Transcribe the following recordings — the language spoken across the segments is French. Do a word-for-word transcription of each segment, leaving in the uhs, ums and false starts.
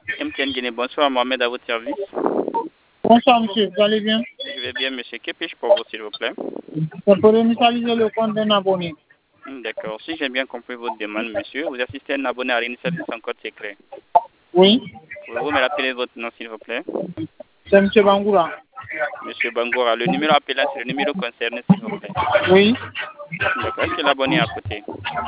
M T N Guinée, bonsoir, Mohamed, à votre service. Bonsoir, monsieur. Vous allez bien? Je vais bien, monsieur. Que puis-je pour vous, s'il vous plaît? C'est pour initialiser le compte d'un abonné. Hmm, D'accord. Si j'ai bien compris votre demande, monsieur, vous assistez un abonné à réinitialiser son code secret. Oui, Pouvez-vous me rappeler votre nom, s'il vous plaît? c'est monsieur Bangoura. Monsieur Bangora, le numéro appelant, c'est le numéro concerné, s'il vous plaît. Oui, D'accord. Est-ce que l'abonné est à côté?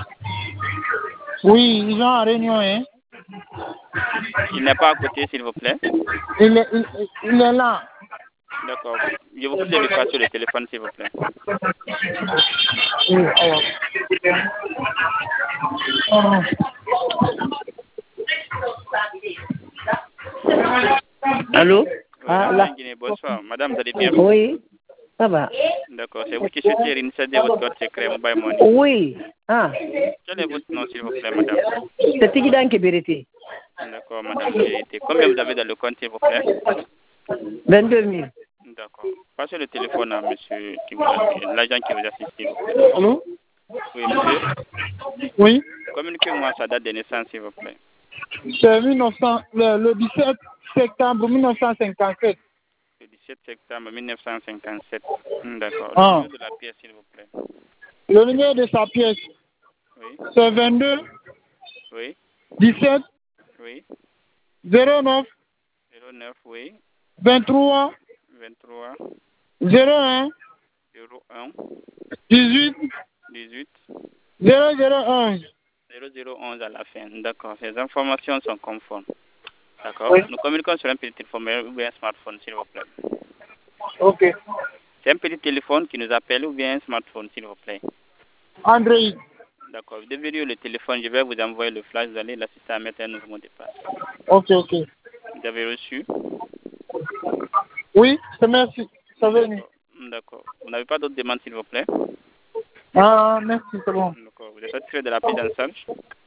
oui, ils sont en réunion, hein. Il n'est pas à côté, s'il vous plaît? Il est, il, il est là. D'accord. Je vous prie de lui passer le téléphone, s'il vous plaît. Oui, alors. Oh. Allô? Oui, Ah, M T là. N Guinée, bonsoir. Madame, vous allez bien? Oui, ça va. D'accord. C'est vous qui souhaitez réinitialiser votre code secret Mobile Money. Oui. Ah, Quel est votre nom, s'il vous plaît, madame? c'est Tigidan Kibiriti. D'accord, madame Vérité. Combien vous avez dans le compte, s'il vous plaît? vingt-deux mille. D'accord. Passez le téléphone à monsieur qui vous a- l'agent qui vous assiste, s'il vous plaît. Allô? Oui, monsieur. Oui, Communiquez-moi sa date de naissance, s'il vous plaît. c'est mille neuf cents, le, le dix-sept septembre mille neuf cent cinquante-sept. Le dix-sept septembre mille neuf cent cinquante-sept. Hmm, D'accord. Le Ah. numéro de la pièce, s'il vous plaît. Le numéro de sa pièce, Oui, c'est vingt-deux oui, dix-sept oui. zéro neuf zéro neuf, oui. vingt-trois vingt-trois, zéro un zéro un, dix-huit dix-huit, zéro zéro un. zéro zéro onze à la fin. D'accord. Ces informations sont conformes. D'accord. Oui, Nous communiquons sur un petit téléphone ou bien un smartphone, s'il vous plaît. ok. C'est un petit téléphone qui nous appelle ou bien un smartphone, s'il vous plaît. Android. D'accord. Vous devez lire le téléphone. Je vais vous envoyer le flash. Vous allez l'assister à mettre un nouveau mot de passe. Ok, ok. Vous avez reçu? Oui, c'est merci. C'est venu. D'accord. D'accord. Vous n'avez pas d'autres demandes, s'il vous plaît? Ah, merci, c'est bon. D'accord. Vous êtes satisfait de la prise en charge?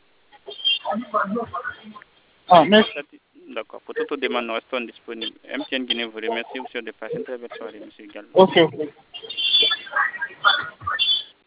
Ah, merci. Sati- D'accord. Pour toute autre demande, nous restons disponibles. M T N Guinée vous remercie. Vous souhaite de passer une très belle soirée, monsieur Gallo. Ok, ok.